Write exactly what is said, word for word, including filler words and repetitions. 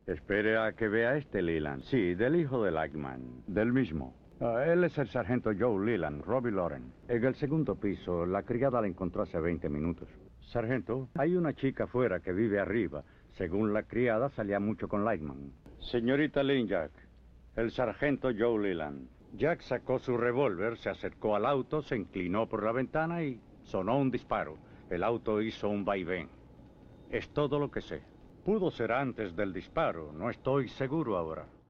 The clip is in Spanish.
Espere a que vea este Leland. Sí, del hijo de Lightman, del mismo. Ah, él es el sargento Joe Leland, Robbie Loren. En el segundo piso, la criada la encontró hace veinte minutos. Sargento, hay una chica afuera que vive arriba. Según la criada, salía mucho con Lightman. Señorita Lynn Jack, el sargento Joe Leland. Jack sacó su revólver, se acercó al auto, se inclinó por la ventana y sonó un disparo. El auto hizo un vaivén. Es todo lo que sé. Pudo ser antes del disparo, no estoy seguro ahora.